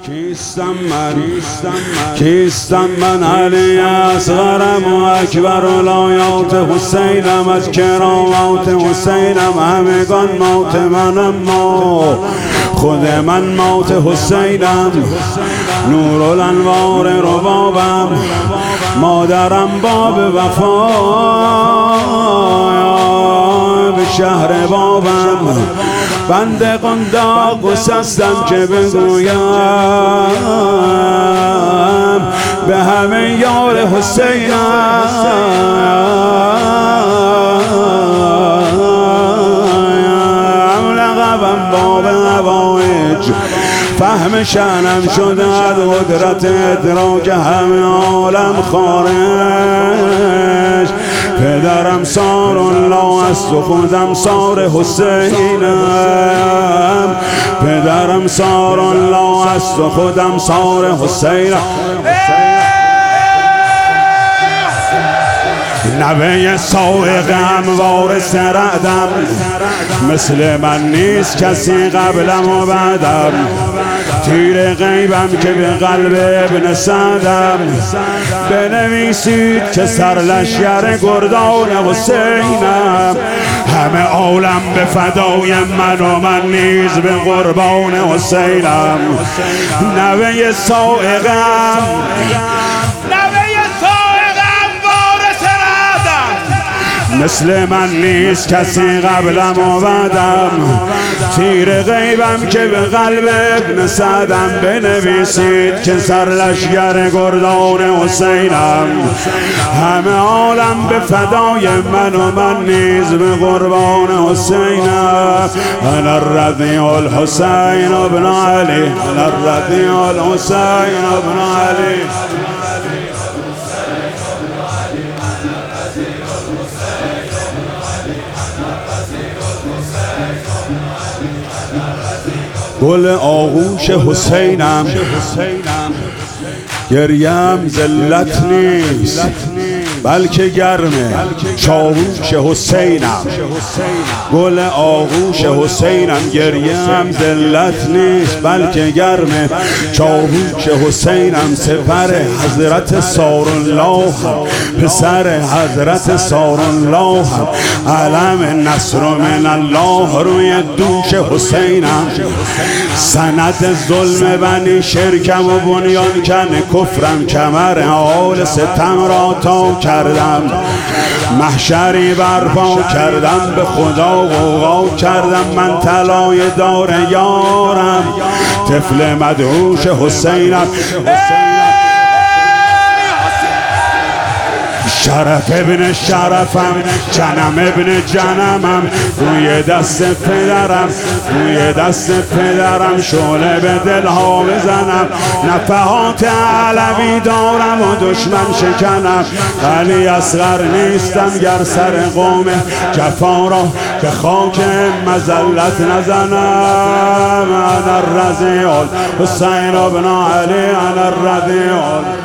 کیستم من علی اصغرم و اکبر ولایات حسینم، از کرامات حسینم همگان مات منم، ما خود من مات حسینم، نور الانوار ربابم، مادرم باب وفا به شهر بابم، بنده قنداق گسستم که بگویم به همه یار حسینم، لقبم باب هوایج، فهم شأنم شده از قدرت ادراک همه عالم خارج، پدرم سار الله است و خودم سار حسینم، پدرم سار الله است و خودم سار حسینم، نوه سائقم وارث رعدم، مثل من نیست کسی قبلم و بعدم، تیر غیبم که به قلب ابن سعدم، بنویسید که سرلشکر گردان حسینم، همه عالم به فدای من و من نیز به قربان حسینم، نوه سائقم مثل من نیست کسی قبلم و بعدم، تیر غیبم که به قلب ابن سعدم، بنویسید که سرلشکر گردان حسینم، همه عالم به فدای من و من نیز به قربان حسینم، انا الرضیع الحسین ابن علی، انا الرضیع الحسین ابن علی. گل آغوش حسینم، گریم ذلت نیست بلکه گرمه چاووش حسینم، گل آغوش حسینم، گریم ذلت نیست بلکه گرمه چاووش حسینم، سپر حضرت سارالله، پسر حضرت سارالله، علم نصر من الله روی دوش حسینم، سند ظلم بنی شرکم و بنیان کن کفرم، کمر آل ستم را تا کردم، محشری برپا کردم، به خدا غوغا کردم، من طلای دار یارم، طفل مدهوش حسینم، شرف ابن شرفم، جنم ابن جنمم، روی دست پدرم، روی دست پدرم شعله به دلها بزنم، نفحات علوی دارم و دشمن شکنم، علی اصغر نیستم گر سر قوم جفا را به خاک مذلت نزنم، انا الرضیع الحسین ابن علی، انا الرضیع.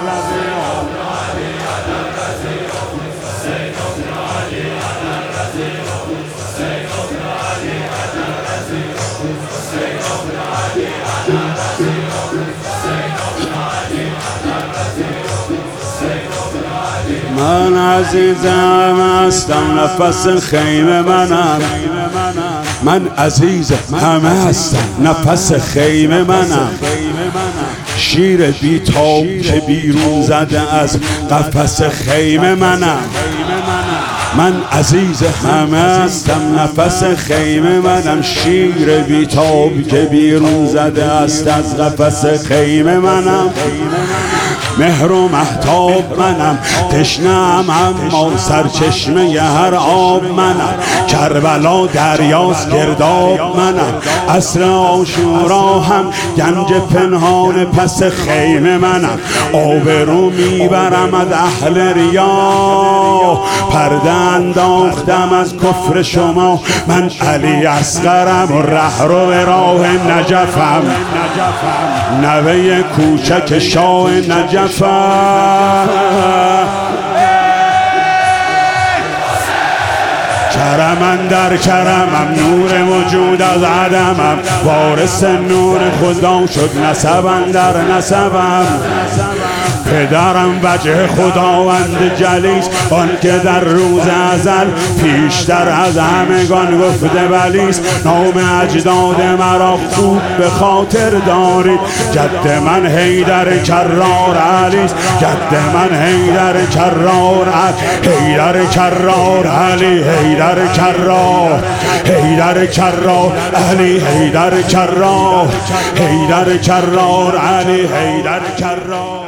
من عزیزم هستم، نفس خیمه منم، من عزیز همه هستم، نفس خیمه منم، شیر بیتاب که بیرون زده از قفس خیمه منم، من عزیز همه هستم، نفس خیمه منم، شیر بیتاب که بیرون زده است از قفس خیمه منم، مهر و مهتاب منم، تشنه‌ام اما سرچشمه هر آب منم، کربلا دریاست گرداب منم، عصر عاشورا هم گنج پنهان پس خیمه منم، آبرو میبرم از اهل ریا، پرده انداختم از کفر شما، من علی اصغرم و رهرو راه نجفم، نوه کوچک شاه نجفم، کرم در کرمم، نور وجود از عدمم، وارث نور خدا شد نسبم در نسبم. پدرم وجه خداوند جلیس، آن که در روز ازل پیشتر از همگان گفته بلیس. نام اجداد مرا خوب به خاطر دارید، جد من حیدر کرار علیست، جد من حیدر کرار حیدر کرار علی، حیدر کرار، حیدر کرار علی، حیدر کرار، حیدر کرار علی، حیدر کرار.